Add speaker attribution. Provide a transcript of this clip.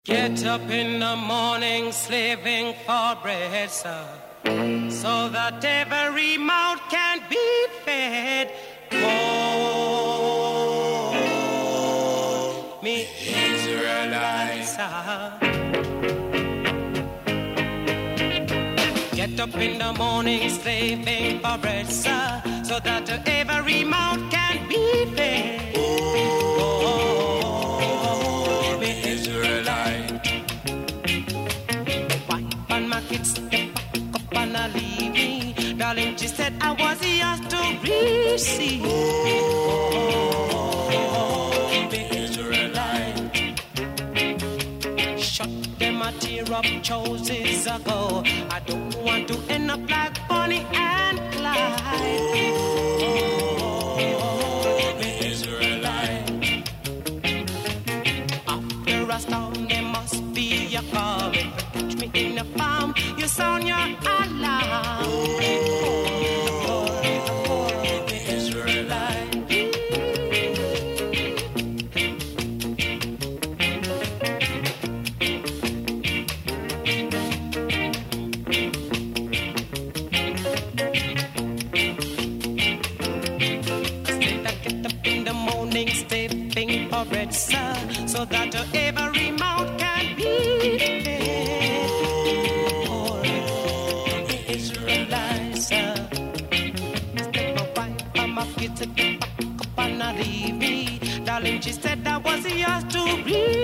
Speaker 1: Get up in the morning, slaving for bread, sir, so that every mouth can be fed. Oh, me Israelites, get up in the morning, slaving for bread, sir, so that every mouth can be fed. Oh, me Israelite. Wife and my kids, they pack up and I leave me. Darling, she said I was yours to receive. Oh, me Israelite. Shut them a tear up choices ago. I don't want to end up like Bonnie and Clyde. Oh, me Israelite. After a storm, there must be a calm. If you catch me in the farm, you sound your alarm. Oh, me Israelite. Stepping for bread, sir, so that every mouth can be fed. Oh, the Israelites, sir. Step my wife, I'm up, get to the back up and I leave me. Darling, she said I was yours to read.